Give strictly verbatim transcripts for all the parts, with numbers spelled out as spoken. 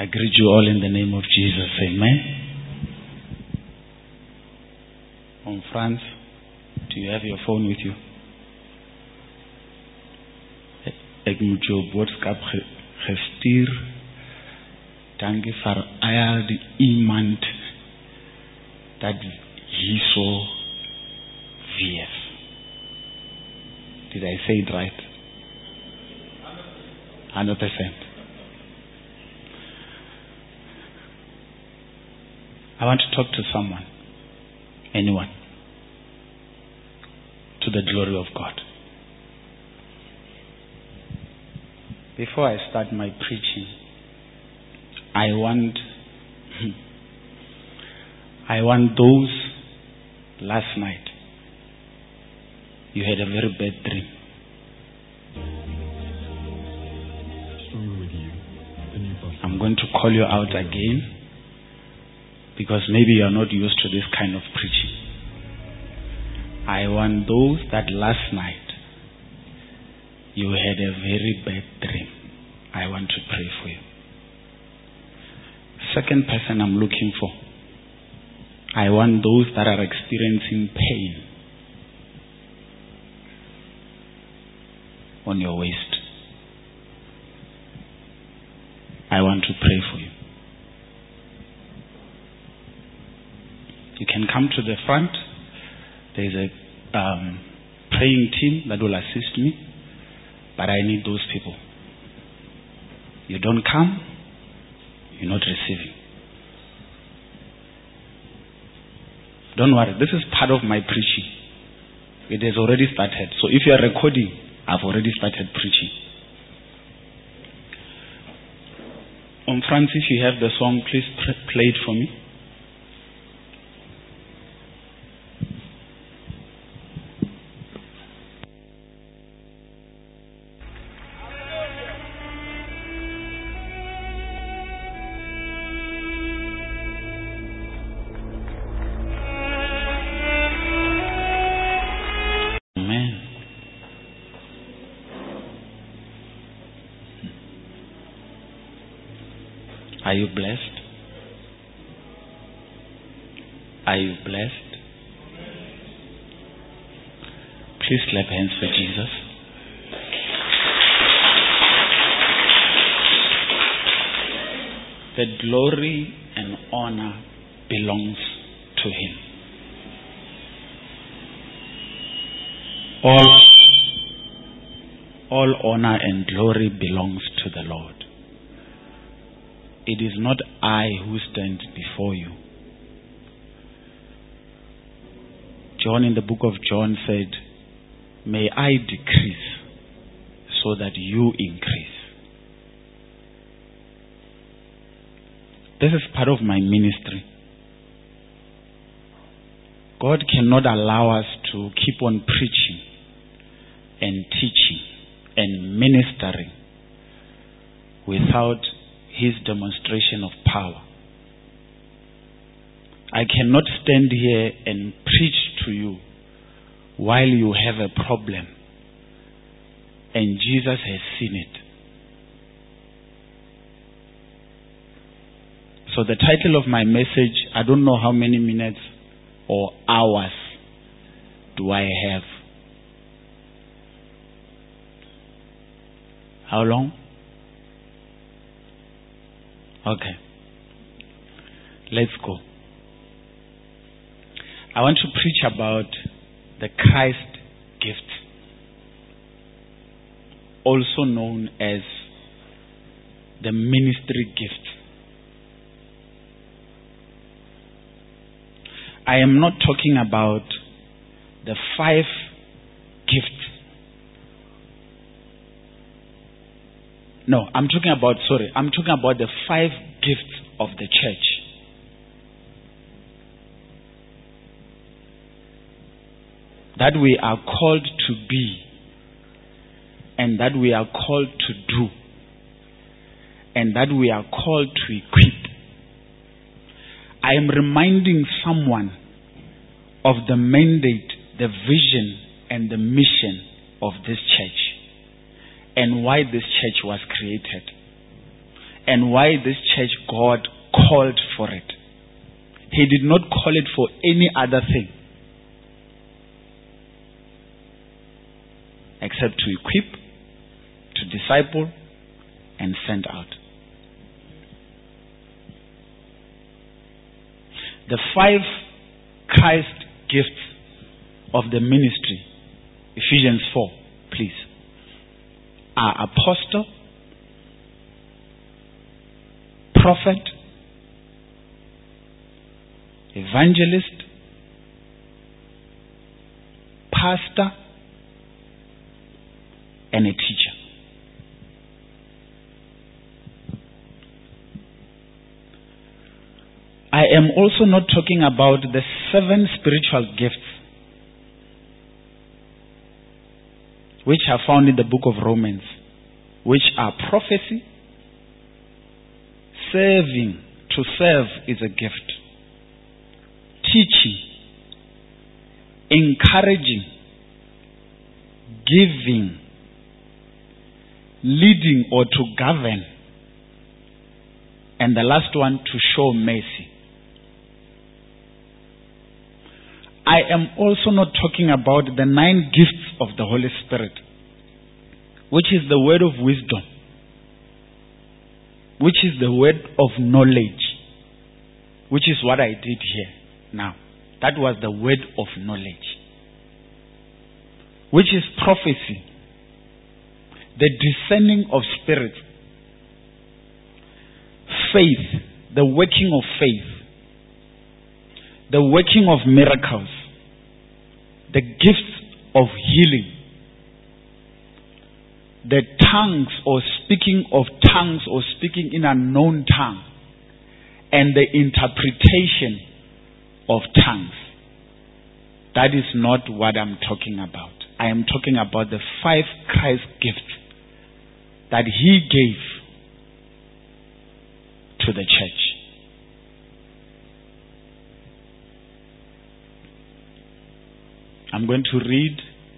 I greet you all in the name of Jesus. Amen. On France, do you have your phone with you? Ek moet jou boodskap gestuur. Dankie vir al die iemand dat hierso wees. Did I say it right? one hundred percent. I want to talk to someone. Anyone. To the glory of God. Before I start my preaching, I want I want those last night you had a very bad dream. I'm going to call you out again because maybe you are not used to this kind of preaching. I want those that last night you had a very bad dream. I want to pray for you. Second person I'm looking for. I want those that are experiencing pain on your waist. I want to pray for you. You can come to the front. There's a um, praying team that will assist me, but I need those people. You don't come, you're not receiving. Don't worry, this is part of my preaching. It has already started. So if you are recording, I've already started preaching. On France, if you have the song, please play it for me. Are you blessed? Are you blessed? Please clap hands for Jesus. The glory and honor belongs to Him. All, all honor and glory belongs to the Lord. It is not I who stand before you. John in the book of John said, may I decrease so that you increase. This is part of my ministry. God cannot allow us to keep on preaching and teaching and ministering without His demonstration of power. I cannot stand here and preach to you while you have a problem and Jesus has seen it. So the title of my message, I don't know how many minutes or hours do I have. How long? Okay. Let's go. I want to preach about the Christ gift, also known as the ministry gift. I am not talking about the five gifts. No, I'm talking about, sorry, I'm talking about the five gifts of the church. That we are called to be and that we are called to do and that we are called to equip. I am reminding someone of the mandate, the vision and the mission of this church and why this church was created. and why this church God called for it. He did not call it for any other thing except to equip, to disciple, and send out. The five Christ gifts of the ministry, Ephesians four, please, are apostle, prophet, evangelist, pastor, and a teacher. I am also not talking about the seven spiritual gifts which are found in the book of Romans, which are prophecy. Serving, to serve is a gift. Teaching, encouraging, giving, leading or to govern, and the last one, to show mercy. I am also not talking about the nine gifts of the Holy Spirit, which is the word of wisdom, which is the word of knowledge, which is what I did here now. That was the word of knowledge, which is prophecy, the discerning of spirits, faith, the working of faith, the working of miracles, the gifts of healing, the tongues or speaking of tongues or speaking in a known tongue, and the interpretation of tongues. That is not what I'm talking about. I am talking about the five Christ gifts that He gave to the church. I'm going to read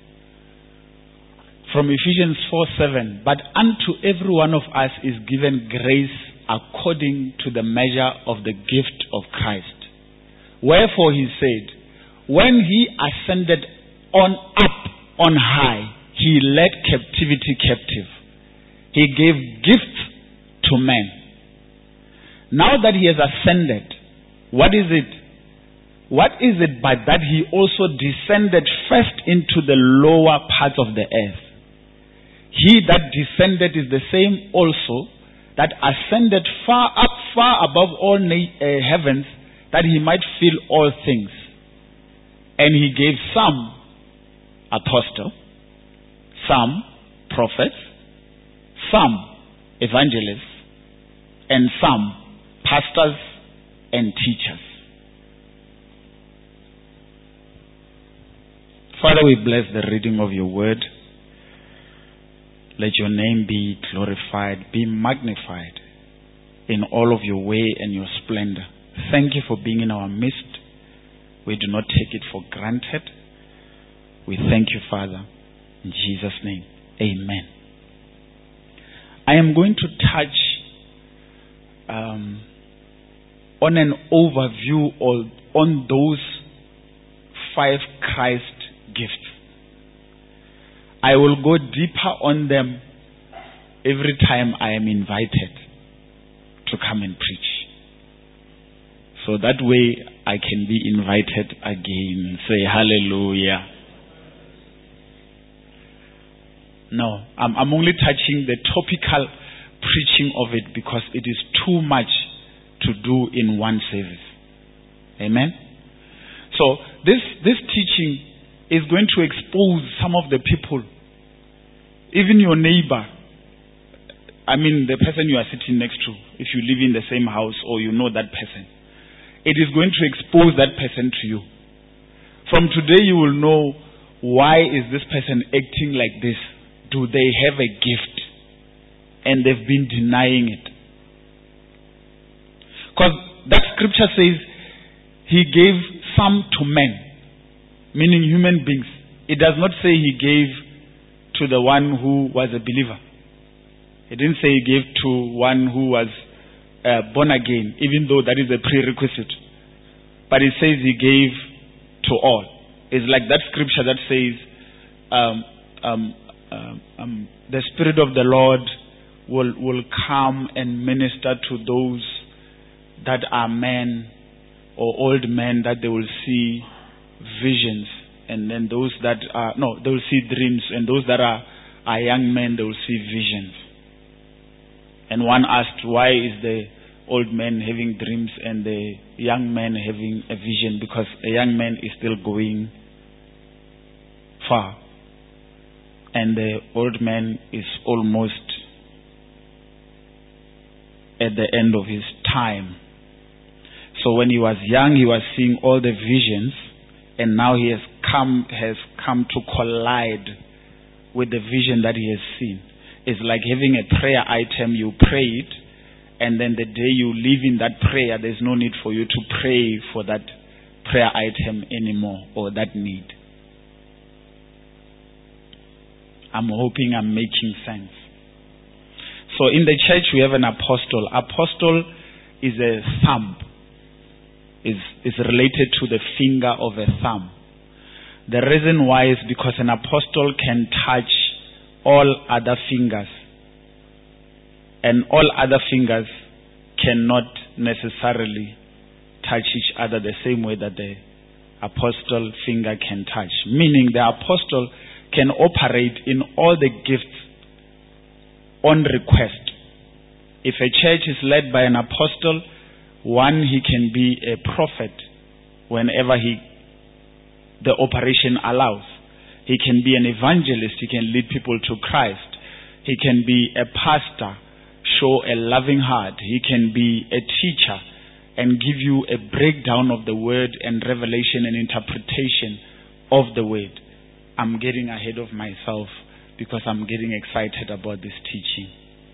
from Ephesians four seven. But unto every one of us is given grace according to the measure of the gift of Christ. Wherefore he said, when He ascended on up on high, He led captivity captive. He gave gifts to men. Now that He has ascended, what is it? What is it but that He also descended first into the lower parts of the earth? He that descended is the same also that ascended far up, far above all na- uh, heavens, that He might fill all things. And He gave some apostles, some prophets, some evangelists, and some pastors and teachers. Father, we bless the reading of Your word. Let Your name be glorified, be magnified in all of Your way and Your splendor. Thank You for being in our midst. We do not take it for granted. We thank You, Father. In Jesus' name, amen. I am going to touch um, on an overview of, on those five Christ gifts. I will go deeper on them every time I am invited to come and preach. So that way I can be invited again. Say hallelujah. No, I'm, I'm only touching the topical preaching of it because it is too much to do in one service. Amen? So this, this teaching is going to expose some of the people, even your neighbor. I mean, the person you are sitting next to, if you live in the same house or you know that person. It is going to expose that person to you. From today you will know, why is this person acting like this? Do they have a gift? And they've been denying it. Because that scripture says, He gave some to men, meaning human beings. It does not say He gave to the one who was a believer. It didn't say He gave to one who was uh, born again, even though that is a prerequisite. But it says he gave to all. It's like that scripture that says, um, um, um, um, the Spirit of the Lord will, will come and minister to those that are men or old men, that they will see visions. And then those that are, no, they will see dreams. And those that are, are young men, they will see visions. And one asked, why is the old man having dreams and the young man having a vision? Because a young man is still going far. And the old man is almost at the end of his time. So when he was young, he was seeing all the visions, and now he has come has come to collide with the vision that he has seen. It's like having a prayer item. You pray it, and then the day you live in that prayer, there's no need for you to pray for that prayer item anymore, or that need. I'm hoping I'm making sense. So in the church we have an apostle. Apostle is a thumb. Is is related to the finger of a thumb. The reason why is because an apostle can touch all other fingers, and all other fingers cannot necessarily touch each other the same way that the apostle finger can touch. Meaning the apostle can operate in all the gifts on request. If a church is led by an apostle, one, he can be a prophet whenever he the operation allows. He can be an evangelist. He can lead people to Christ. He can be a pastor, show a loving heart. He can be a teacher and give you a breakdown of the word and revelation and interpretation of the word. I'm getting ahead of myself because I'm getting excited about this teaching.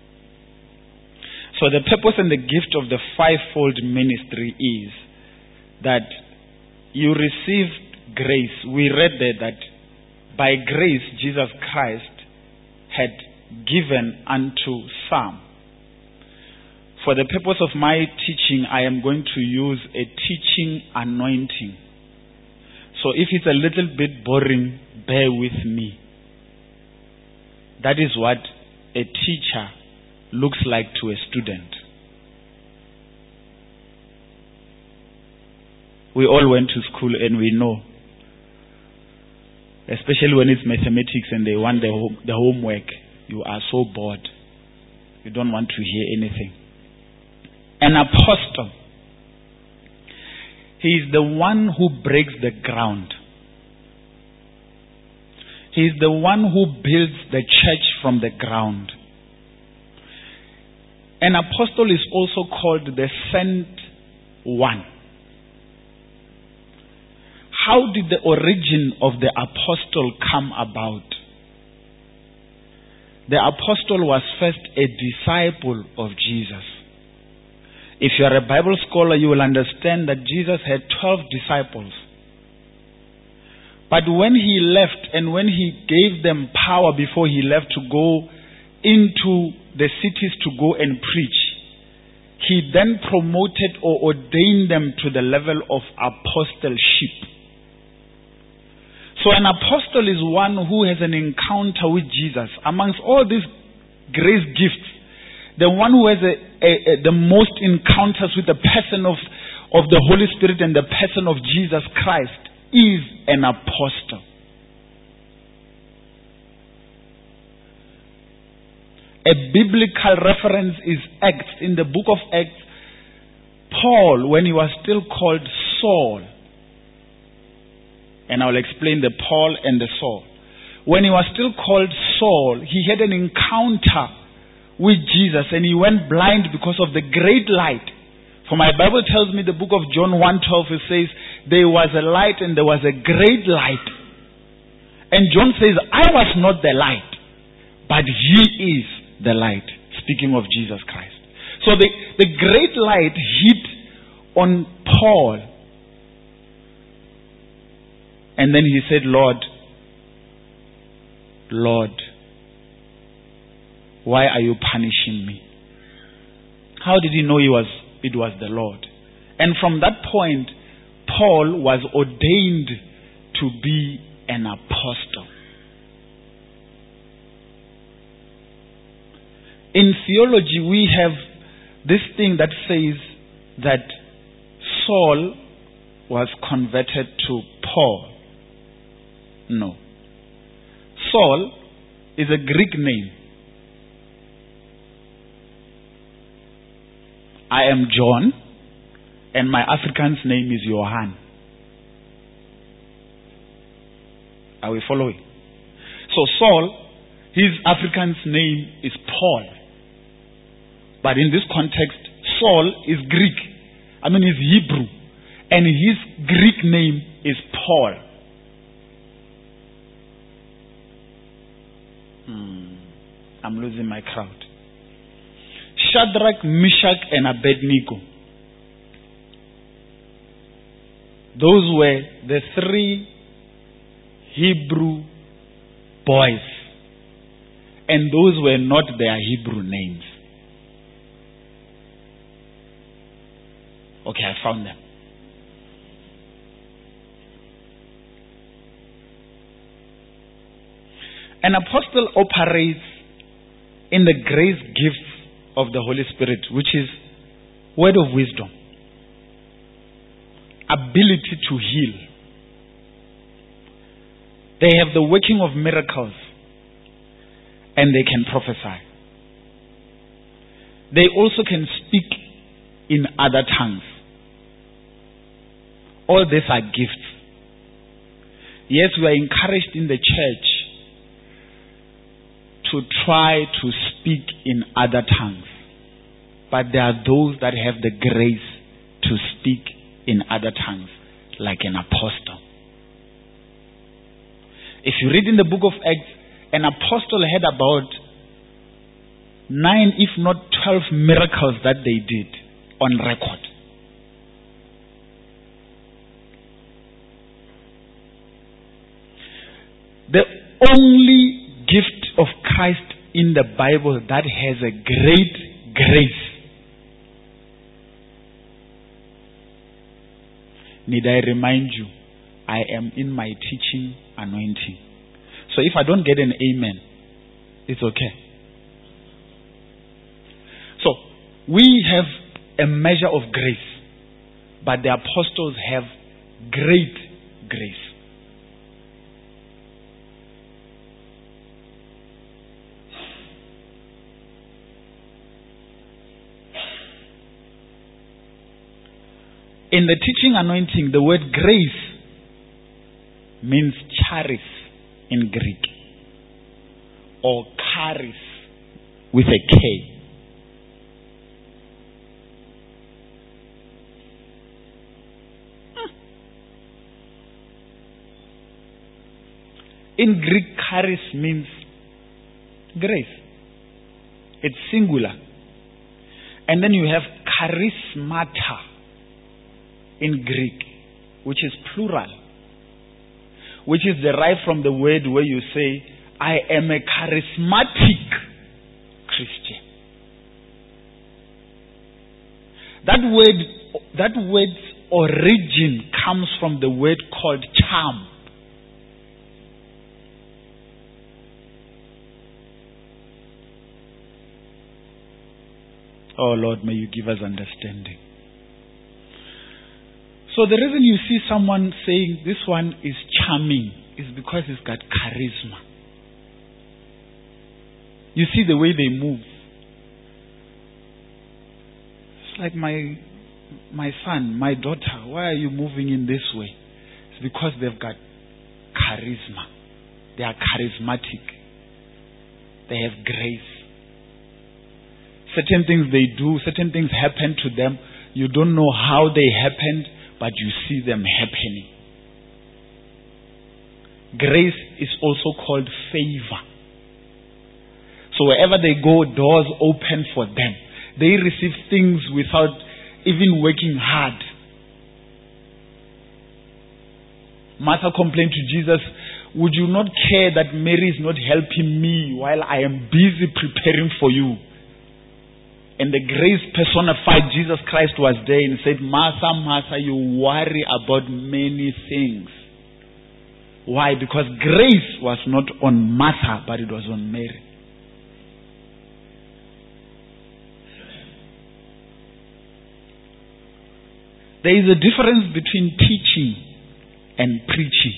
So the purpose and the gift of the fivefold ministry is that you receive grace. We read there that by grace Jesus Christ had given unto some. For the purpose of my teaching, I am going to use a teaching anointing. So if it's a little bit boring, bear with me. That is what a teacher looks like to a student. We all went to school and we know, especially when it's mathematics and they want the, home, the homework, you are so bored. You don't want to hear anything. An apostle, he is the one who breaks the ground. He is the one who builds the church from the ground. An apostle is also called the sent one. How did the origin of the apostle come about? The apostle was first a disciple of Jesus. If you are a Bible scholar, you will understand that Jesus had twelve disciples. But when he left and when he gave them power before he left to go into the cities to go and preach, he then promoted or ordained them to the level of apostleship. So an apostle is one who has an encounter with Jesus. Amongst all these grace gifts, the one who has a, a, a, the most encounters with the person of, of the Holy Spirit and the person of Jesus Christ is an apostle. A biblical reference is Acts. In the book of Acts, Paul, when he was still called Saul, and I'll explain the Paul and the Saul. When he was still called Saul, he had an encounter with Jesus and he went blind because of the great light. For my Bible tells me, the book of John one twelve, it says, there was a light and there was a great light. And John says, I was not the light, but he is the light. Speaking of Jesus Christ. So the, the great light hit on Paul. And then he said, Lord, Lord, why are you punishing me? How did he know he was, it was the Lord? And from that point, Paul was ordained to be an apostle. In theology, we have this thing that says that Saul was converted to Paul. No. Saul is a Greek name. I am John, and my Afrikaans name is Johan. Are we following? So Saul, his Afrikaans name is Paul. But in this context, Saul is Greek. I mean, he's Hebrew. And his Greek name is Paul. Hmm. I'm losing my crowd. Shadrach, Meshach, and Abednego. Those were the three Hebrew boys. And those were not their Hebrew names. Okay, I found them. An apostle operates in the grace gifts of the Holy Spirit, which is word of wisdom, ability to heal. They have the working of miracles, and they can prophesy. They also can speak in other tongues. All these are gifts. Yes, we are encouraged in the church to try to speak in other tongues. But there are those that have the grace to speak in other tongues, like an apostle. If you read in the book of Acts, an apostle had about nine, if not twelve miracles that they did on record. The only gift of Christ in the Bible that has a great grace. Need I remind you, I am in my teaching anointing. So if I don't get an amen, it's okay. So we have a measure of grace, but the apostles have great grace. In the teaching anointing, the word grace means charis in Greek, or charis with a K. In Greek, charis means grace. It's singular. And then you have charismata in Greek, which is plural, which is derived from the word where you say, I am a charismatic Christian. That word, that word's origin comes from the word called charm. Oh Lord, may you give us understanding. So the reason you see someone saying this one is charming is because he's got charisma. You see the way they move. It's like my my son, my daughter, why are you moving in this way? It's because they've got charisma. They are charismatic. They have grace. Certain things they do, certain things happen to them. You don't know how they happened, but you see them happening. Grace is also called favor. So wherever they go, doors open for them. They receive things without even working hard. Martha complained to Jesus, would you not care that Mary is not helping me while I am busy preparing for you? And the grace personified, Jesus Christ was there and said, Martha, Martha, you worry about many things. Why? Because grace was not on Martha, but it was on Mary. There is a difference between teaching and preaching.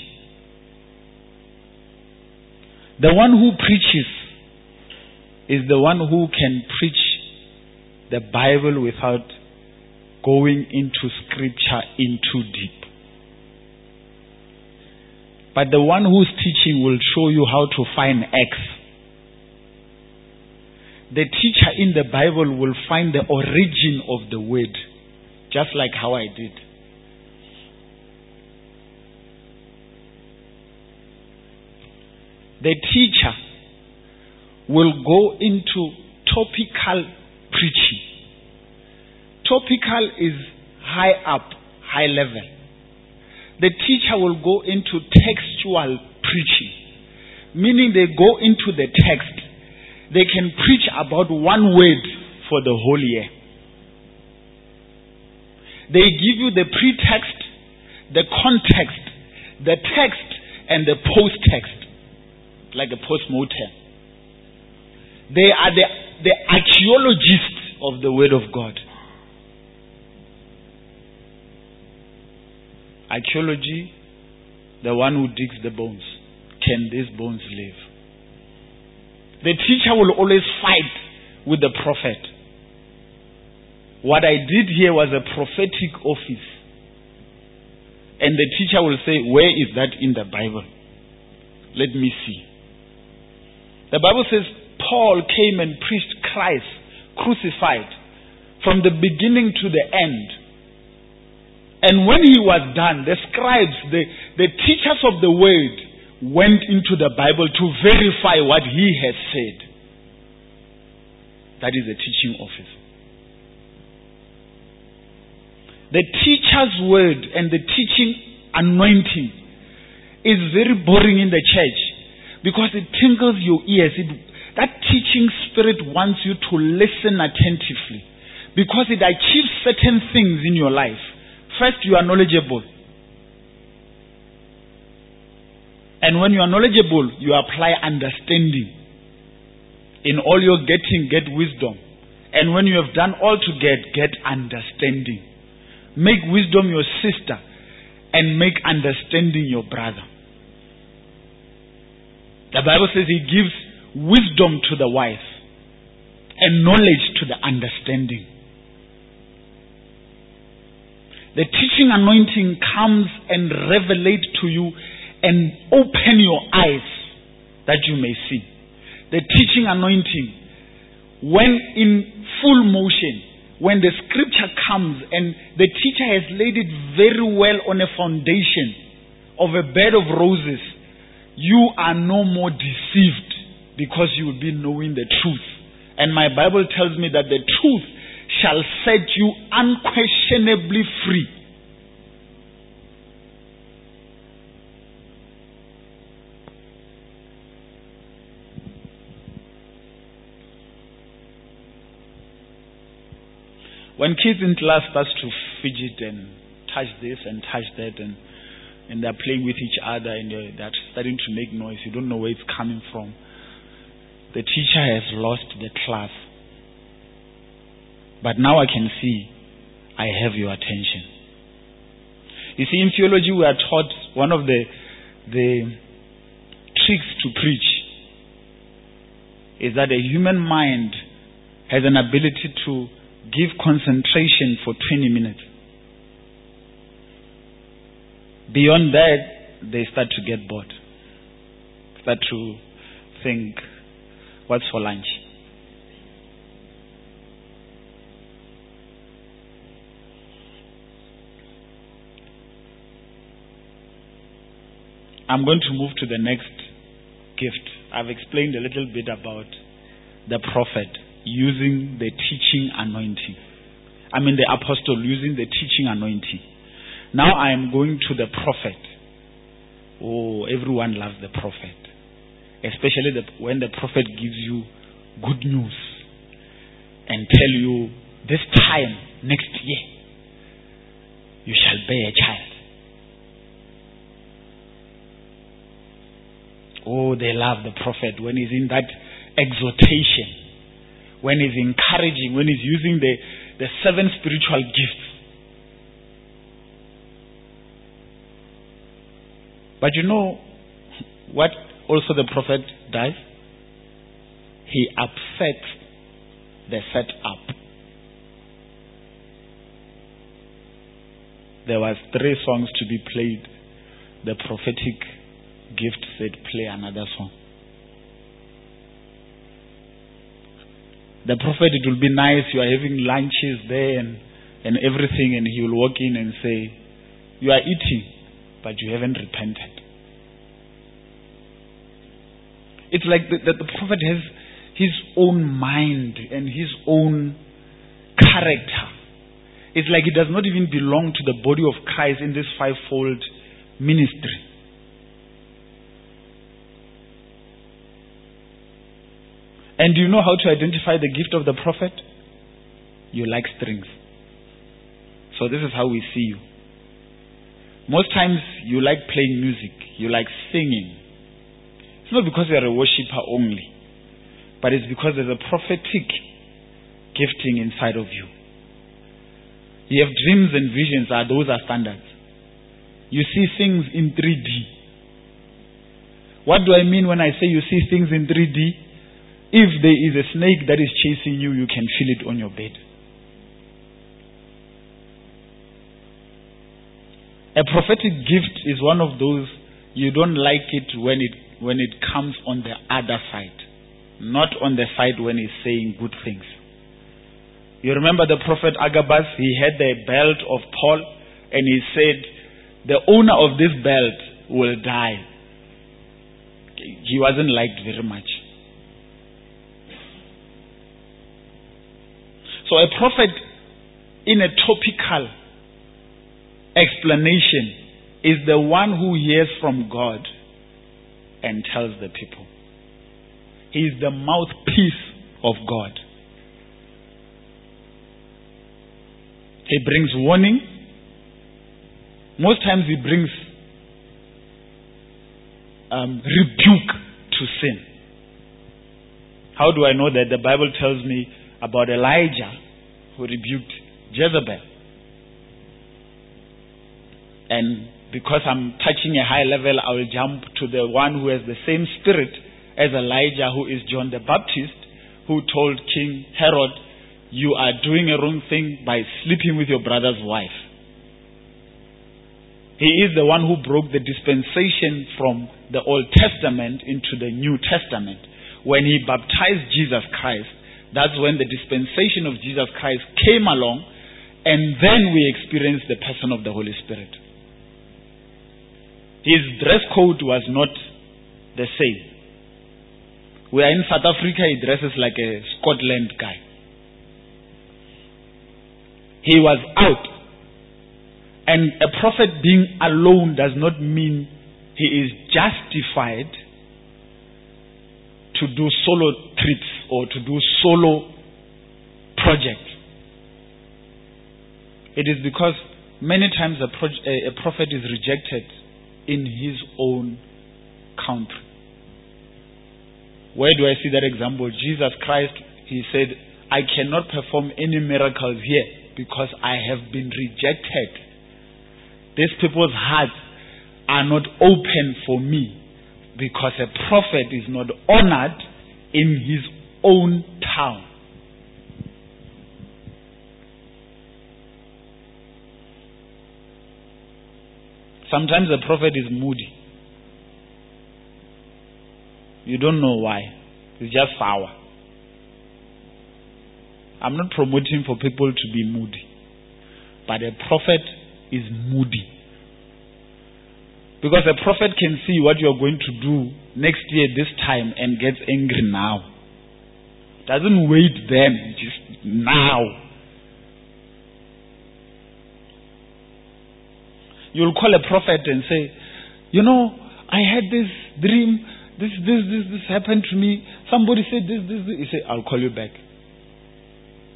The one who preaches is the one who can preach the Bible without going into scripture in too deep. But the one who's teaching will show you how to find X. The teacher in the Bible will find the origin of the word, just like how I did. The teacher will go into topical preaching. Topical is high up, high level. The teacher will go into textual preaching, meaning they go into the text. They can preach about one word for the whole year. They give you the pretext, the context, the text, and the post-text, like a post-mortem. They are the, the archaeologists of the Word of God. Archaeology, the one who digs the bones. Can these bones live? The teacher will always fight with the prophet. What I did here was a prophetic office. And the teacher will say, where is that in the Bible? Let me see. The Bible says, Paul came and preached Christ crucified from the beginning to the end. And when he was done, the scribes, the, the teachers of the word went into the Bible to verify what he has said. That is the teaching office. The teacher's word and the teaching anointing is very boring in the church because it tingles your ears. It, that teaching spirit wants you to listen attentively because it achieves certain things in your life. First, you are knowledgeable. And when you are knowledgeable, you apply understanding. In all your getting, get wisdom. And when you have done all to get, get understanding. Make wisdom your sister and make understanding your brother. The Bible says he gives wisdom to the wise and knowledge to the understanding. The teaching anointing comes and revelates to you and open your eyes that you may see. The teaching anointing, when in full motion, when the scripture comes and the teacher has laid it very well on a foundation of a bed of roses, you are no more deceived because you will be knowing the truth. And my Bible tells me that the truth shall set you unquestionably free. When kids in class start to fidget and touch this and touch that and, and they're playing with each other and they're, they're starting to make noise, you don't know where it's coming from. The teacher has lost the class. But now I can see I have your attention. You see, in theology we are taught one of the, the tricks to preach is that a human mind has an ability to give concentration for twenty minutes. Beyond that, they start to get bored. Start to think, what's for lunch? I'm going to move to the next gift. I've explained a little bit about the prophet using the teaching anointing. I mean the apostle using the teaching anointing. Now I am going to the prophet. Oh, everyone loves the prophet. Especially the, when the prophet gives you good news. and tell you, this time next year, you shall bear a child. Oh, they love the prophet when he's in that exhortation, when he's encouraging, when he's using the, the seven spiritual gifts. But you know what also the prophet does? He upsets the setup. There was three songs to be played. The prophetic gift said, play another song. The prophet, it will be nice, you are having lunches there and, and everything, and he will walk in and say, you are eating, but you haven't repented. It's like the, the, the prophet has his own mind and his own character. It's like he does not even belong to the body of Christ in this fivefold ministry. And do you know how to identify the gift of the prophet? You like strings. So this is how we see you. Most times you like playing music. You like singing. It's not because you are a worshiper only, but it's because there's a prophetic gifting inside of you. You have dreams and visions. Are those are standards. You see things in three D. What do I mean when I say you see things in three D? If there is a snake that is chasing you, you can feel it on your bed. A prophetic gift is one of those, you don't like it when it when it comes on the other side, not on the side when he's saying good things. You remember the prophet Agabus? He had the belt of Paul, and he said, the owner of this belt will die. He wasn't liked very much. So a prophet, in a topical explanation, is the one who hears from God and tells the people. He is the mouthpiece of God. He brings warning. Most times he brings um, rebuke to sin. How do I know that? The Bible tells me about Elijah who rebuked Jezebel. And because I'm touching a high level, I will jump to the one who has the same spirit as Elijah, who is John the Baptist, who told King Herod, you are doing a wrong thing by sleeping with your brother's wife. He is the one who broke the dispensation from the Old Testament into the New Testament. When he baptized Jesus Christ, that's when the dispensation of Jesus Christ came along, and then we experienced the person of the Holy Spirit. His dress code was not the same. We are in South Africa, he dresses like a Scotland guy. He was out. And a prophet being alone does not mean he is justified to do solo trips or to do solo projects. It is because many times a, pro- a prophet is rejected in his own country. Where do I see that example? Jesus Christ, he said, I cannot perform any miracles here because I have been rejected. These people's hearts are not open for me because a prophet is not honored in his own town. Sometimes a prophet is moody. You don't know why. It's just sour. I'm not promoting for people to be moody. But a prophet is moody. Because a prophet can see what you are going to do next year this time and gets angry now. Doesn't wait then, just now. You'll call a prophet and say, you know, I had this dream, this, this, this, this happened to me. Somebody said this, this, this. You say, I'll call you back.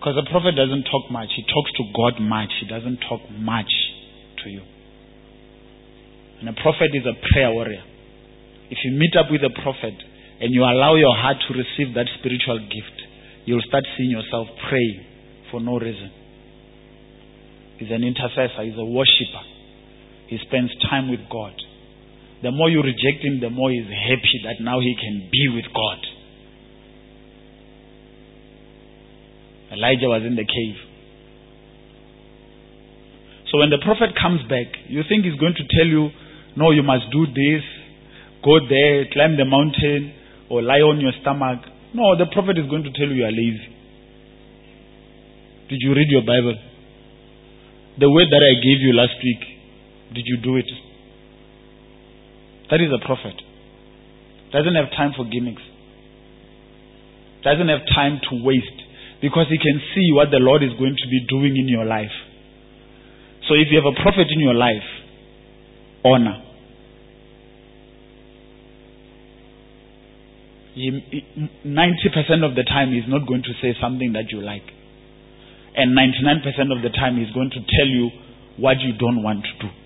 Because a prophet doesn't talk much. He talks to God much. He doesn't talk much to you. And a prophet is a prayer warrior. If you meet up with a prophet and you allow your heart to receive that spiritual gift, you'll start seeing yourself praying for no reason. He's an intercessor. He's a worshipper. He spends time with God. The more you reject him, the more he's happy that now he can be with God. Elijah was in the cave. So when the prophet comes back, you think he's going to tell you, no, you must do this, go there, climb the mountain, or lie on your stomach. No, the prophet is going to tell you you are lazy. Did you read your Bible? The word that I gave you last week, did you do it? That is a prophet. Doesn't have time for gimmicks. Doesn't have time to waste. Because he can see what the Lord is going to be doing in your life. So if you have a prophet in your life, honor. ninety percent of the time he's not going to say something that you like. And ninety-nine percent of the time he's going to tell you what you don't want to do.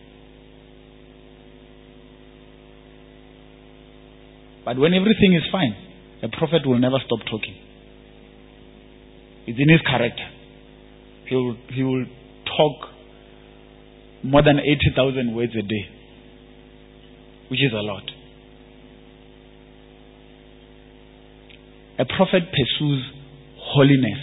But when everything is fine, a prophet will never stop talking. It's in his character. He will, he will talk more than eighty thousand words a day, which is a lot. A prophet pursues holiness.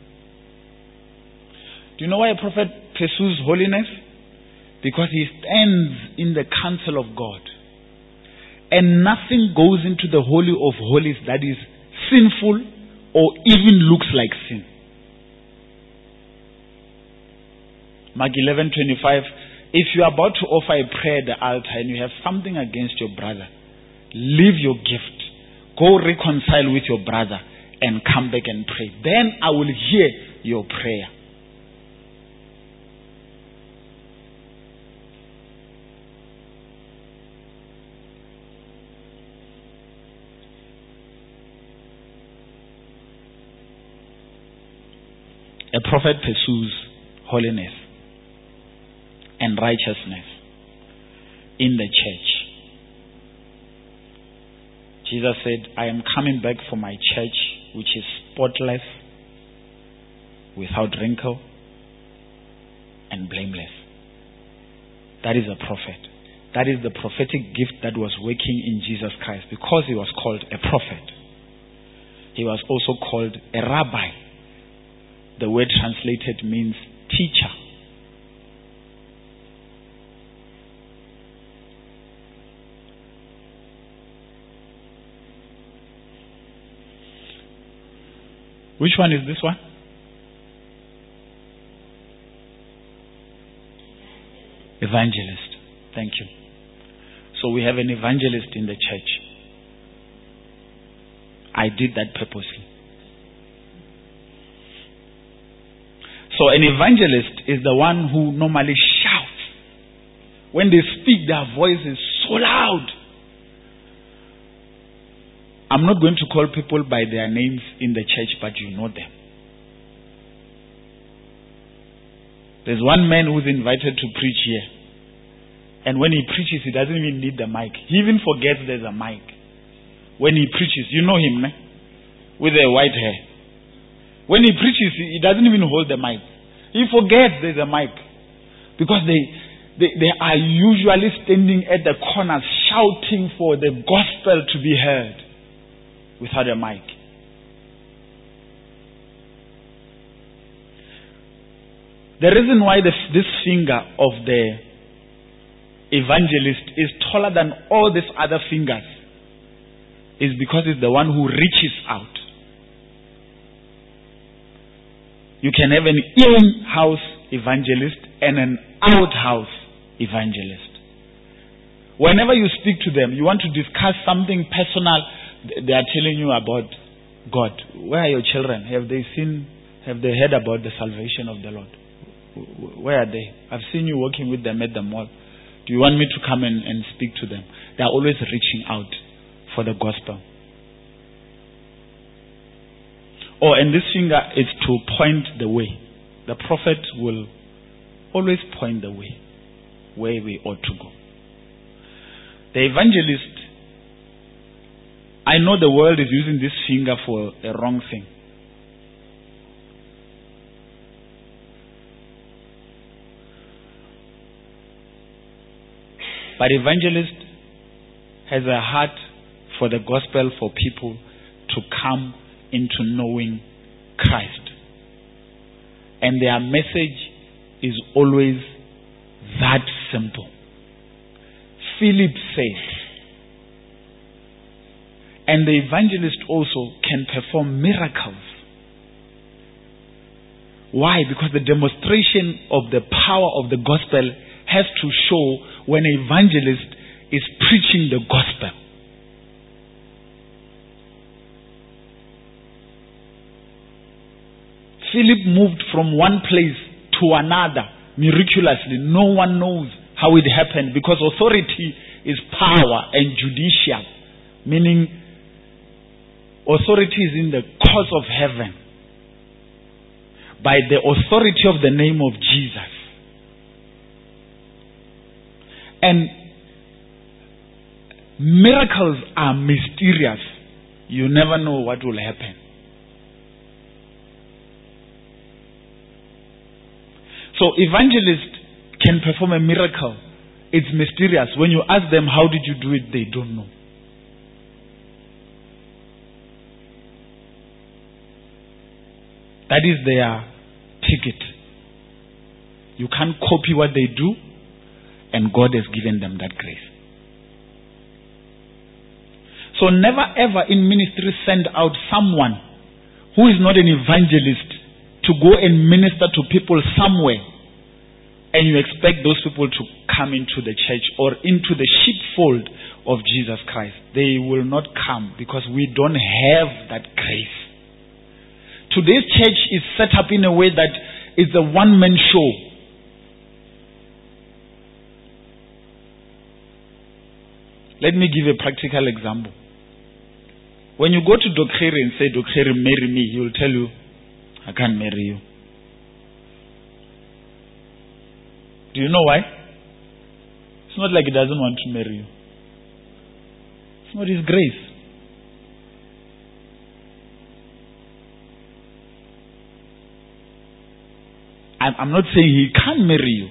Do you know why a prophet pursues holiness? Because he stands in the counsel of God. And nothing goes into the Holy of Holies that is sinful or even looks like sin. Mark eleven twenty-five. If you are about to offer a prayer at the altar and you have something against your brother, leave your gift. Go reconcile with your brother and come back and pray. Then I will hear your prayer. A prophet pursues holiness and righteousness in the church. Jesus said, I am coming back for my church, which is spotless, without wrinkle, and blameless. That is a prophet. That is the prophetic gift that was working in Jesus Christ, because he was called a prophet. He was also called a rabbi. The word translated means teacher. Which one is this one? Evangelist. Thank you. So we have an evangelist in the church. I did that purposely. So an evangelist is the one who normally shouts. When they speak, their voice is so loud. I'm not going to call people by their names in the church, but you know them. There's one man who's invited to preach here. And when he preaches, he doesn't even need the mic. He even forgets there's a mic. When he preaches, you know him, né? With the white hair. When he preaches, he doesn't even hold the mic. He forgets there's a mic. Because they, they, they are usually standing at the corners shouting for the gospel to be heard without a mic. The reason why the, this finger of the evangelist is taller than all these other fingers is because it's the one who reaches out. You can have an in-house evangelist and an out-house evangelist. Whenever you speak to them, you want to discuss something personal, they are telling you about God. Where are your children? Have they seen, have they heard about the salvation of the Lord? Where are they? I've seen you working with them at the mall. Do you want me to come and, and speak to them? They are always reaching out for the gospel. Oh, and this finger is to point the way. The prophet will always point the way, where we ought to go. The evangelist, I know the world is using this finger for a wrong thing. But evangelist has a heart for the gospel, for people to come into knowing Christ. And their message is always that simple. Philip says, and the evangelist also can perform miracles. Why? Because the demonstration of the power of the gospel has to show when an evangelist is preaching the gospel. Philip moved from one place to another miraculously. No one knows how it happened, because authority is power and judicial, meaning authority is in the course of heaven by the authority of the name of Jesus. And miracles are mysterious. You never know what will happen. So evangelists can perform a miracle. It's mysterious. When you ask them, how did you do it? They don't know. That is their ticket. You can't copy what they do, and God has given them that grace. So never ever in ministry send out someone who is not an evangelist to go and minister to people somewhere, and you expect those people to come into the church or into the sheepfold of Jesus Christ. They will not come, because we don't have that grace. Today's church is set up in a way that it's a one-man show. Let me give a practical example. When you go to Dokhere and say, Dokhere, marry me, he will tell you, I can't marry you. Do you know why? It's not like he doesn't want to marry you. It's not his grace. I'm, I'm not saying he can't marry you,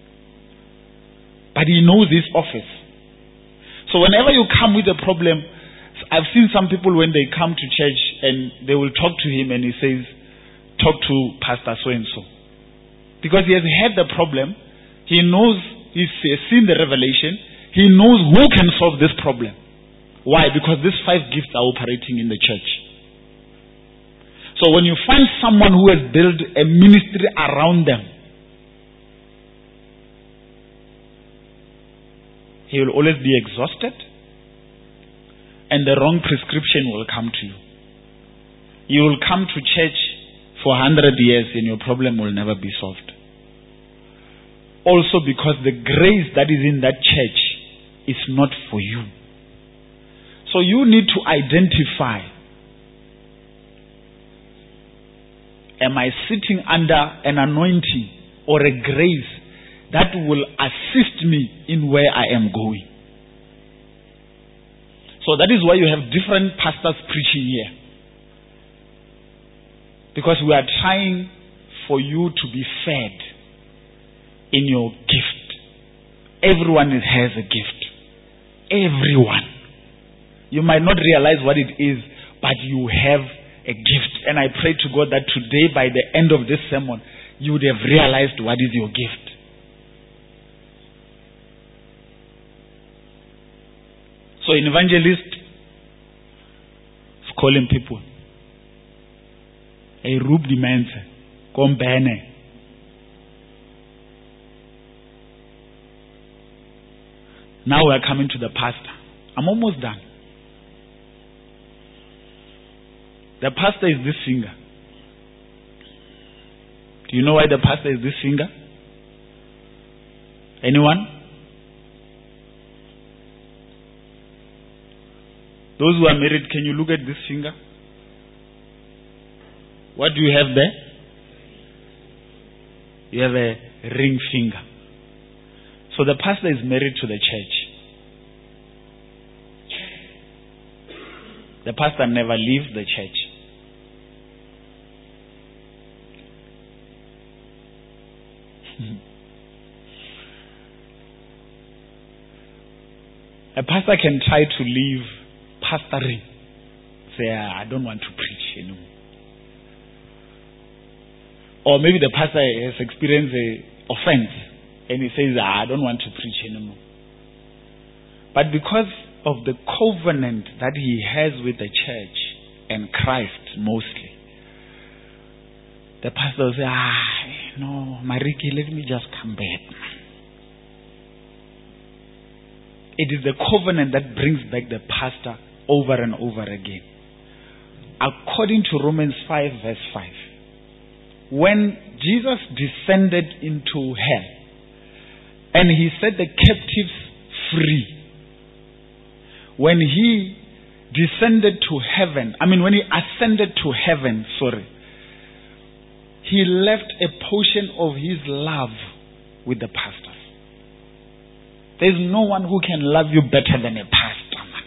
but he knows his office. So whenever you come with a problem, I've seen some people when they come to church and they will talk to him and he says, talk to Pastor so-and-so. Because he has had the problem, he knows, he's seen the revelation, he knows who can solve this problem. Why? Because these five gifts are operating in the church. So when you find someone who has built a ministry around them, he will always be exhausted, and the wrong prescription will come to you. You will come to church for a hundred years and your problem will never be solved. Also because the grace that is in that church is not for you. So you need to identify, am I sitting under an anointing or a grace that will assist me in where I am going? So that is why you have different pastors preaching here. Because we are trying for you to be fed in your gift. Everyone has a gift. Everyone. You might not realize what it is, but you have a gift. And I pray to God that today, by the end of this sermon, you would have realized what is your gift. So an evangelist is calling people. A rub the mense. Come bene. Now we are coming to the pastor. I'm almost done. The pastor is this finger. Do you know why the pastor is this finger? Anyone? Those who are married, can you look at this finger? What do you have there? You have a ring finger. So the pastor is married to the church. The pastor never leaves the church. A pastor can try to leave pastoring. Say, I don't want to preach anymore. Or maybe the pastor has experienced an offense and he says, I don't want to preach anymore. But because of the covenant that he has with the church and Christ mostly, the pastor will say, ah, no, Mariki, let me just come back. It is the covenant that brings back the pastor over and over again. According to Romans five verse five, when Jesus descended into hell and he set the captives free, when he descended to heaven, I mean when he ascended to heaven, sorry, he left a portion of his love with the pastors. There's no one who can love you better than a pastor, man.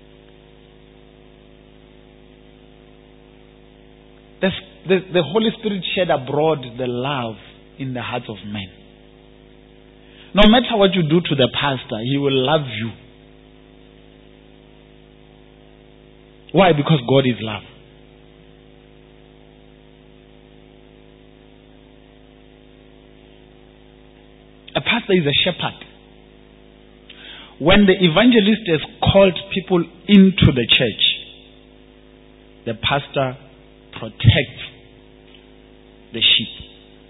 The, the, the Holy Spirit shed abroad the love in the hearts of men. No matter what you do to the pastor, he will love you. Why? Because God is love. A pastor is a shepherd. When the evangelist has called people into the church, the pastor protects the sheep.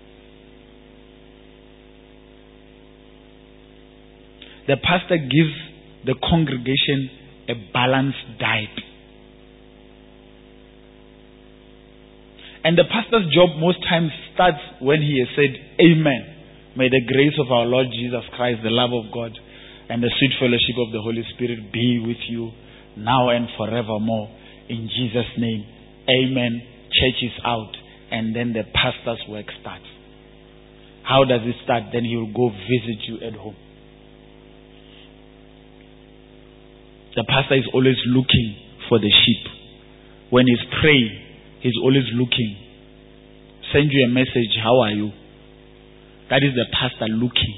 The pastor gives the congregation a balanced diet. And the pastor's job most times starts when he has said, Amen. May the grace of our Lord Jesus Christ, the love of God, and the sweet fellowship of the Holy Spirit be with you now and forevermore. In Jesus' name, amen. Church is out. And then the pastor's work starts. How does it start? Then he will go visit you at home. The pastor is always looking for the sheep. When he's praying, he's always looking. Send you a message, how are you? That is the pastor looking.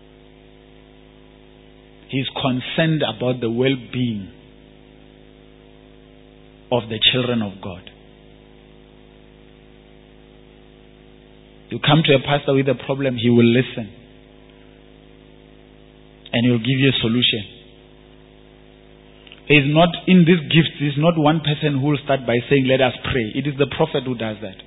He's concerned about the well-being of the children of God. You come to a pastor with a problem, he will listen. And he will give you a solution. He is not in this gift. He is not one person who will start by saying, let us pray. It is the prophet who does that.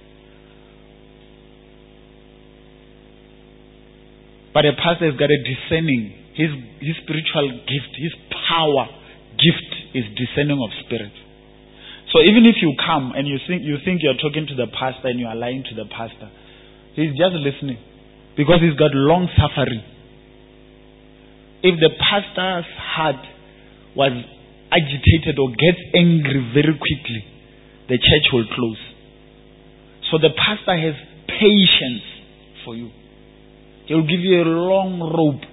But a pastor has got a discerning. His, his spiritual gift, his power gift is discerning of spirit. So even if you come and you think you think you're talking to the pastor and you are lying to the pastor, he's just listening because he's got long suffering. If the pastor's heart was agitated or gets angry very quickly, the church will close. So the pastor has patience for you. He will give you a long rope.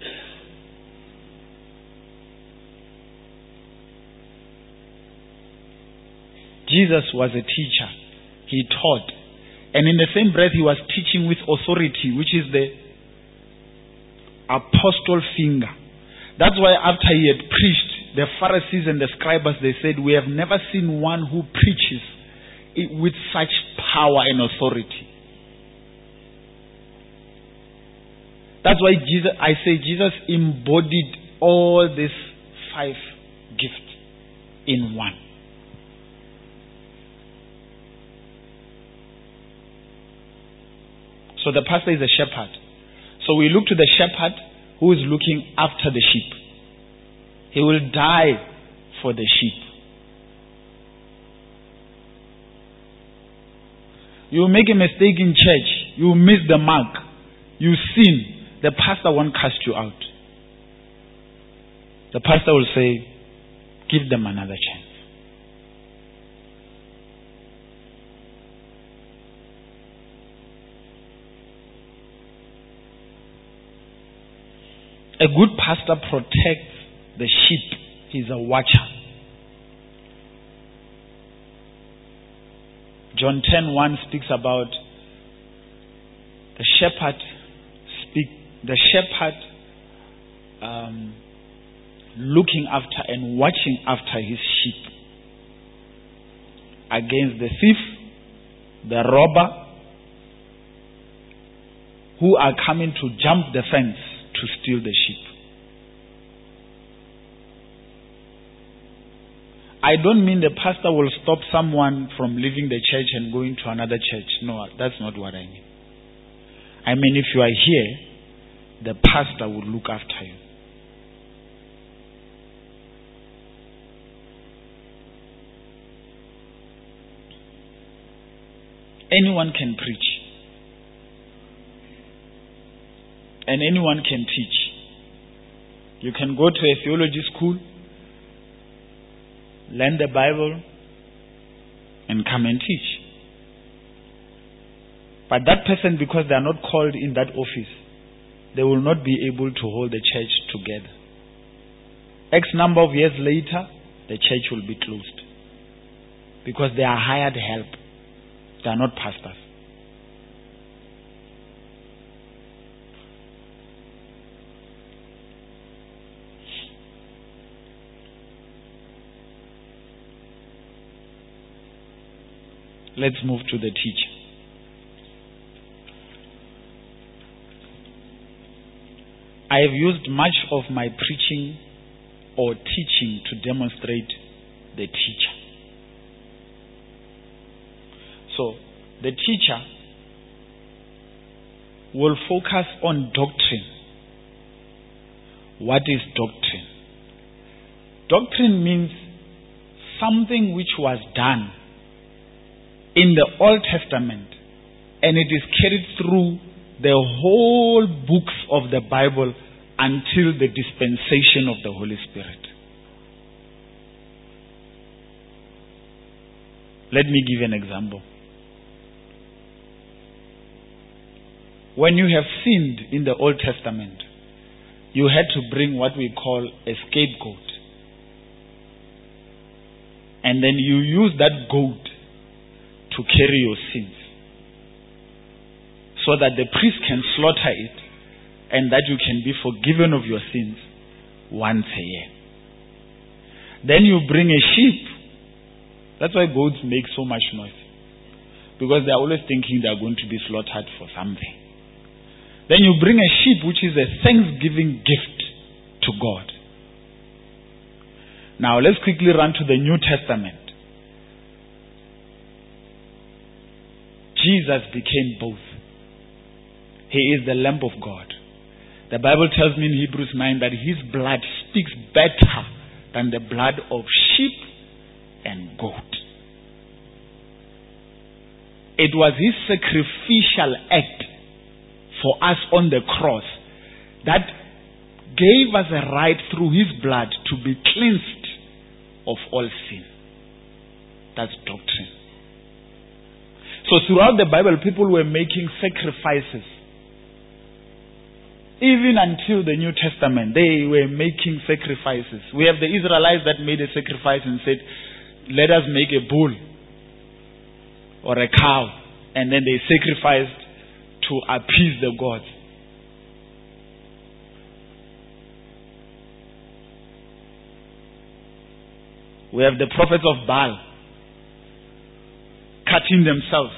Jesus was a teacher. He taught. And in the same breath, he was teaching with authority, which is the apostle finger. That's why after he had preached, the Pharisees and the scribes, they said, we have never seen one who preaches with such power and authority. That's why Jesus, I say Jesus embodied all these five gifts in one. So the pastor is a shepherd. So we look to the shepherd who is looking after the sheep. He will die for the sheep. You make a mistake in church. You miss the mark. You sin. The pastor won't cast you out. The pastor will say, give them another chance. A good pastor protects the sheep. He's a watcher. John ten one speaks about the shepherd speak the shepherd um, looking after and watching after his sheep against the thief, the robber, who are coming to jump the fence to steal the sheep. I don't mean the pastor will stop someone from leaving the church and going to another church. No, that's not what I mean. I mean, if you are here, the pastor will look after you. Anyone can preach. And anyone can teach. You can go to a theology school, learn the Bible, and come and teach. But that person, because they are not called in that office, they will not be able to hold the church together. X number of years later, the church will be closed. Because they are hired help. They are not pastors. Let's move to the teacher. I have used much of my preaching or teaching to demonstrate the teacher. So, the teacher will focus on doctrine. What is doctrine? Doctrine means something which was done in the Old Testament, and it is carried through the whole books of the Bible until the dispensation of the Holy Spirit. Let me give an example. When you have sinned in the Old Testament, you had to bring what we call a scapegoat. And then you use that goat to carry your sins, so that the priest can slaughter it and that you can be forgiven of your sins once a year. Then you bring a sheep. That's why goats make so much noise, because they are always thinking they are going to be slaughtered for something. Then you bring a sheep, which is a thanksgiving gift to God. Now let's quickly run to the New Testament. Jesus became both. He is the Lamb of God. The Bible tells me in Hebrews nine that his blood speaks better than the blood of sheep and goat. It was his sacrificial act for us on the cross that gave us a right through his blood to be cleansed of all sin. That's doctrine. So throughout the Bible, people were making sacrifices. Even until the New Testament, they were making sacrifices. We have the Israelites that made a sacrifice and said, let us make a bull or a cow. And then they sacrificed to appease the gods. We have the prophets of Baal cutting themselves.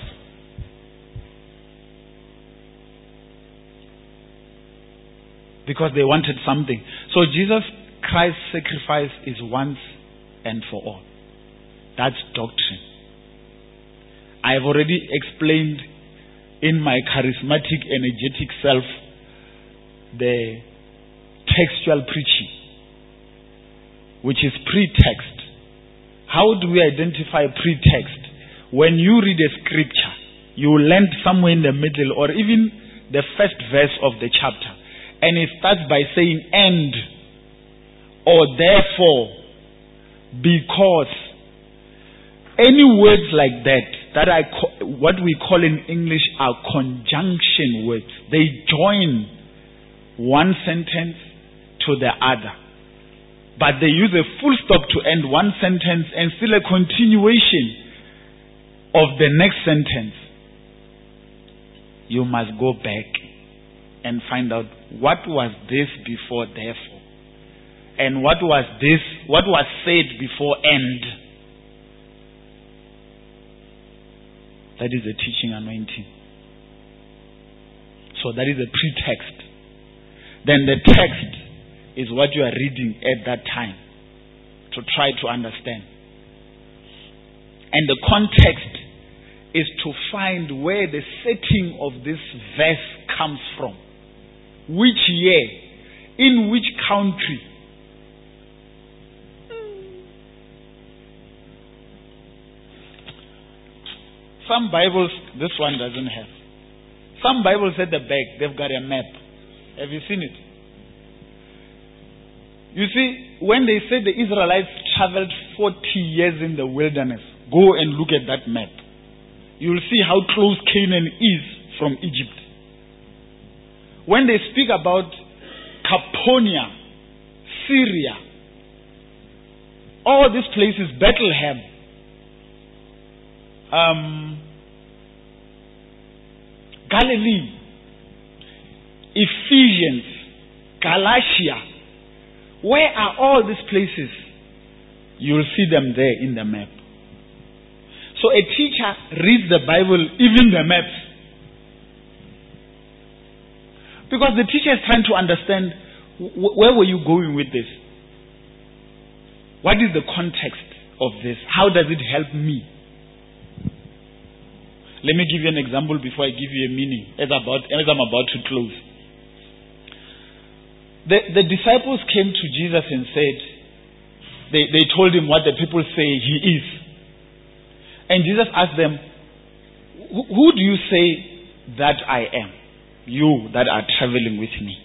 Because they wanted something. So Jesus Christ's sacrifice is once and for all. That's doctrine. I have already explained in my charismatic, energetic self the textual preaching, which is pretext. How do we identify pretext? When you read a scripture, you land somewhere in the middle or even the first verse of the chapter, and it starts by saying and, or therefore, because. Any words like that, that I co- what we call in English are conjunction words. They join one sentence to the other. But they use a full stop to end one sentence and still a continuation of the next sentence. You must go back and find out what was this before therefore. And what was this, what was said before and. That is a teaching anointing. So that is a pretext. Then the text is what you are reading at that time to try to understand. And the context is to find where the setting of this verse comes from. Which year, in which country. Some Bibles, this one doesn't have. Some Bibles at the back, they've got a map. Have you seen it? You see, when they say the Israelites traveled forty years in the wilderness, go and look at that map. You'll see how close Canaan is from Egypt. When they speak about Caponia, Syria, all these places, Bethlehem, um, Galilee, Ephesians, Galatia, where are all these places? You will see them there in the map. So a teacher reads the Bible, even the maps. Because the teacher is trying to understand, wh- where were you going with this? What is the context of this? How does it help me? Let me give you an example before I give you a meaning as, about, as I'm about to close. The, the disciples came to Jesus and said, they, they told him what the people say he is. And Jesus asked them, who do you say that I am? You that are traveling with me.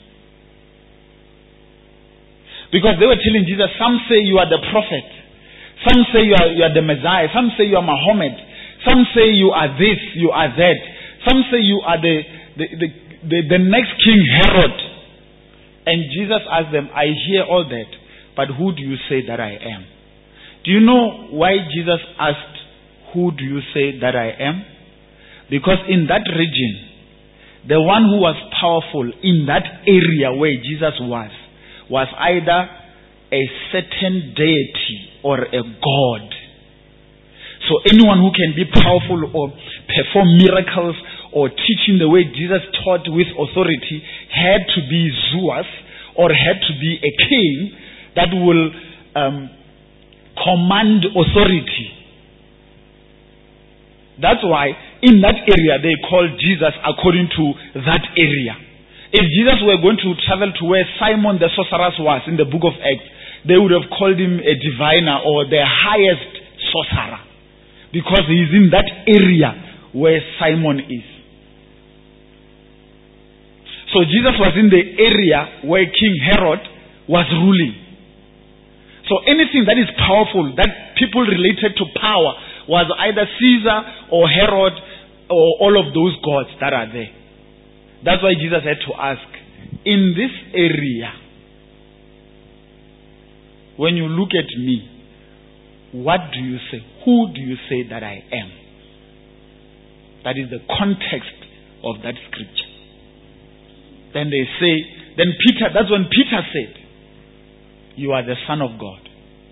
Because they were telling Jesus, some say you are the prophet. Some say you are, you are the Messiah. Some say you are Muhammad. Some say you are this, you are that. Some say you are the, the, the, the, the next King Herod. And Jesus asked them, I hear all that, but who do you say that I am? Do you know why Jesus asked, who do you say that I am? Because in that region, the one who was powerful in that area where Jesus was, was either a certain deity or a god. So anyone who can be powerful or perform miracles or teach in the way Jesus taught with authority had to be Zeus or had to be a king that will um, command authority. That's why in that area they called Jesus according to that area. If Jesus were going to travel to where Simon the sorcerer was in the book of Acts, they would have called him a diviner or the highest sorcerer, because he is in that area where Simon is. So Jesus was in the area where King Herod was ruling. So anything that is powerful, that people related to power, was either Caesar or Herod or all of those gods that are there. That's why Jesus had to ask, in this area, when you look at me, what do you say? Who do you say that I am? That is the context of that scripture. Then they say, then Peter, that's when Peter said, you are the Son of God.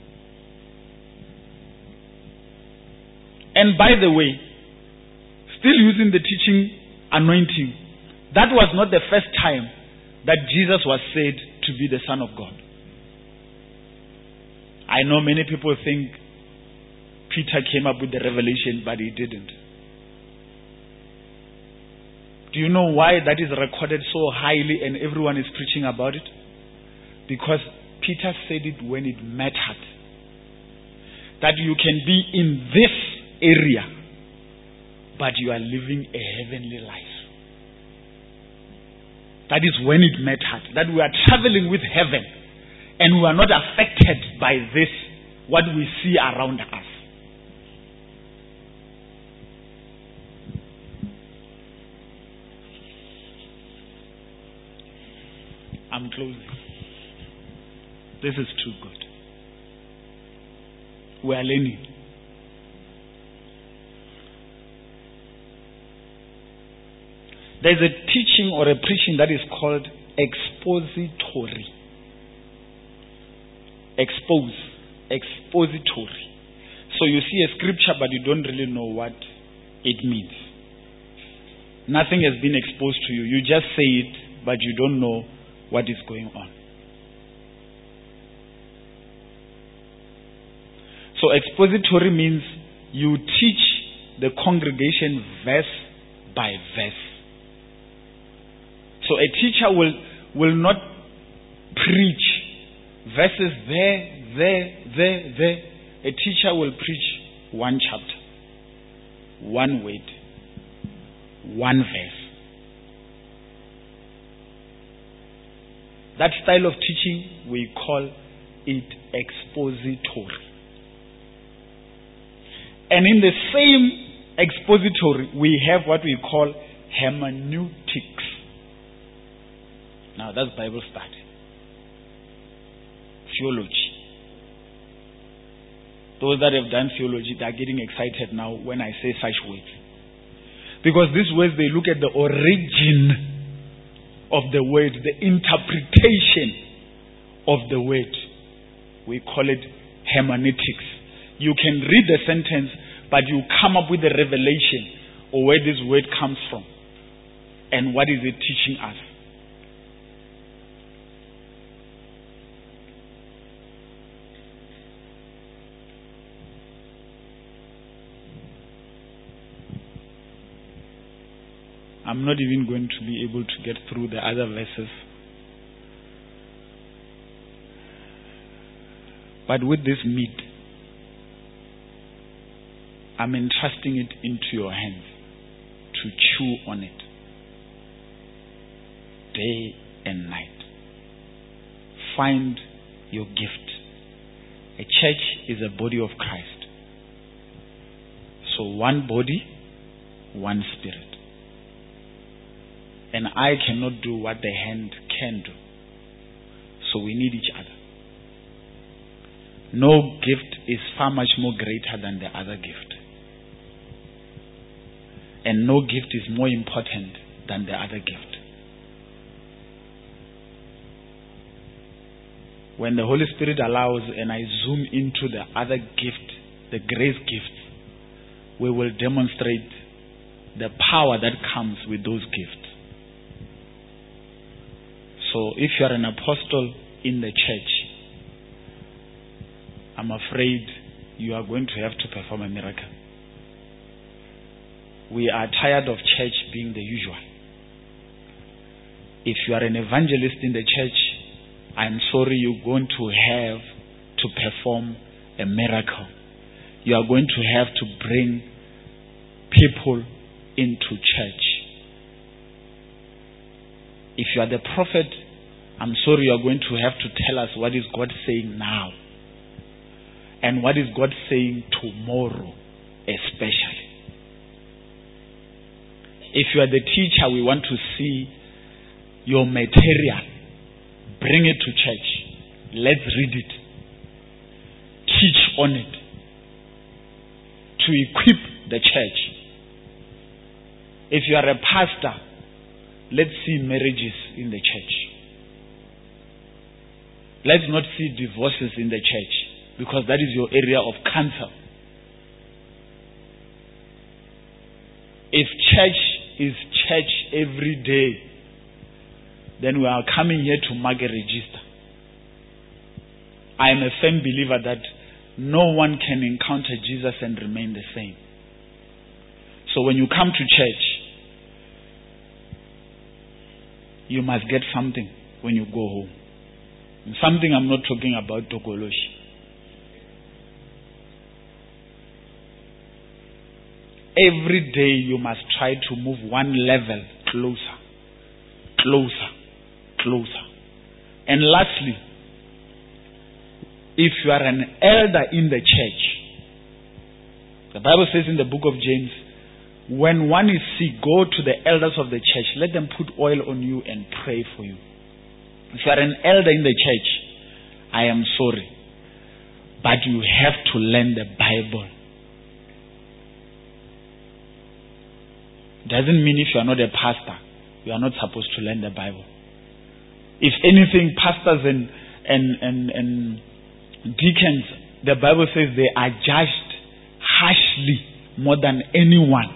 And by the way, still using the teaching anointing, that was not the first time that Jesus was said to be the Son of God. I know many people think Peter came up with the revelation, but he didn't. Do you know why that is recorded so highly and everyone is preaching about it? Because Peter said it when it mattered. That you can be in this area, but you are living a heavenly life. That is when it mattered. That we are traveling with heaven and we are not affected by this, what we see around us. I'm closing. This is too good. We are learning. There's a teaching or a preaching that is called expository. Expose. Expository. So you see a scripture but you don't really know what it means. Nothing has been exposed to you. You just say it but you don't know what is going on. So expository means you teach the congregation verse by verse. So a teacher will, will not preach verses there, there, there, there. A teacher will preach one chapter, one word, one verse. That style of teaching, we call it expository. And in the same expository, we have what we call hermeneutics. Now that's Bible study. Theology. Those that have done theology, they are getting excited now when I say such words. Because these words, they look at the origin of the word, the interpretation of the word. We call it hermeneutics. You can read the sentence, but you come up with a revelation or where this word comes from and what is it teaching us. I'm not even going to be able to get through the other verses. But with this meat, I'm entrusting it into your hands to chew on it day and night. Find your gift. A church is a body of Christ. So one body, one spirit. And I cannot do what the hand can do. So we need each other. No gift is far much more greater than the other gift. And no gift is more important than the other gift. When the Holy Spirit allows and I zoom into the other gift, the grace gift, we will demonstrate the power that comes with those gifts. So if you are an apostle in the church, I'm afraid you are going to have to perform a miracle. We are tired of church being the usual. If you are an evangelist in the church, I'm sorry, you're going to have to perform a miracle. You are going to have to bring people into church. If you are the prophet, I'm sorry, you are going to have to tell us what is God saying now. And what is God saying tomorrow, especially. If you are the teacher, we want to see your material. Bring it to church. Let's read it. Teach on it. To equip the church. If you are a pastor, let's see marriages in the church. Let's not see divorces in the church, because that is your area of cancer. If church is church every day, then we are coming here to mark a register. I am a firm believer that no one can encounter Jesus and remain the same. So when you come to church, you must get something when you go home. And something, I'm not talking about Tokoloshi. Every day you must try to move one level closer, closer, closer. And lastly, if you are an elder in the church, the Bible says in the book of James, when one is sick, go to the elders of the church. Let them put oil on you and pray for you. If you are an elder in the church, I am sorry. But you have to learn the Bible. Doesn't mean if you are not a pastor, you are not supposed to learn the Bible. If anything, pastors and and and, and deacons, the Bible says they are judged harshly more than anyone.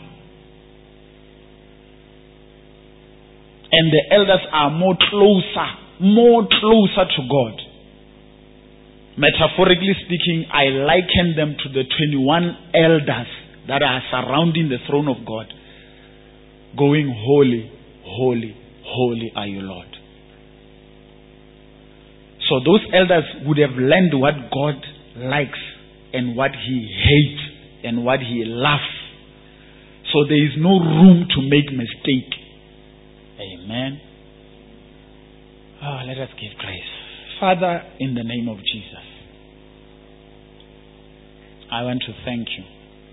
And the elders are more closer, more closer to God. Metaphorically speaking, I liken them to the twenty-one elders that are surrounding the throne of God, going, holy, holy, holy are you, Lord. So those elders would have learned what God likes and what He hates and what He loves. So there is no room to make mistake. Amen. Oh, let us give grace. Father, in the name of Jesus, I want to thank you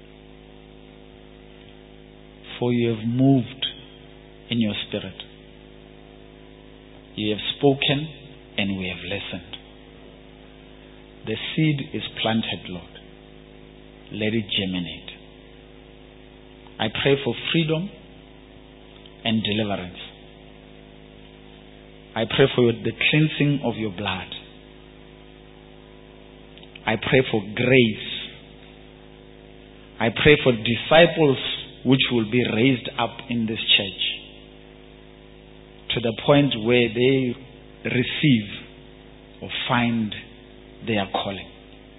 for you have moved in your spirit. You have spoken and we have listened. The seed is planted, Lord. Let it germinate. I pray for freedom and deliverance. I pray for the cleansing of your blood. I pray for grace. I pray for disciples which will be raised up in this church to the point where they receive or find their calling.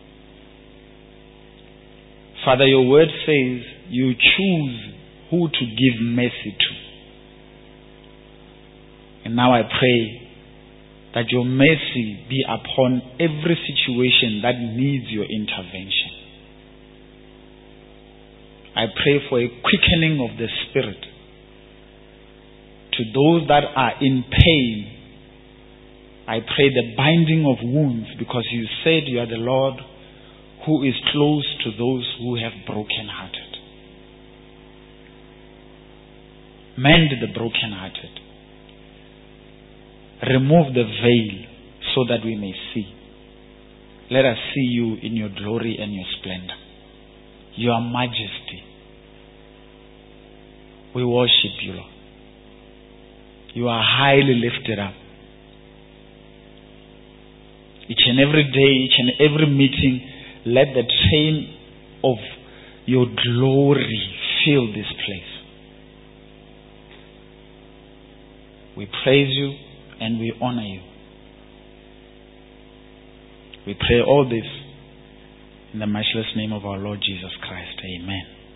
Father, your word says you choose who to give mercy to. And now I pray that your mercy be upon every situation that needs your intervention. I pray for a quickening of the Spirit to those that are in pain. I pray the binding of wounds, because you said you are the Lord who is close to those who have broken-hearted. Mend the broken-hearted. Remove the veil so that we may see. Let us see you in your glory and your splendor, your majesty. We worship you, Lord. You are highly lifted up. Each and every day, each and every meeting, let the train of your glory fill this place. We praise you and we honor you. We pray all this in the matchless name of our Lord Jesus Christ. Amen.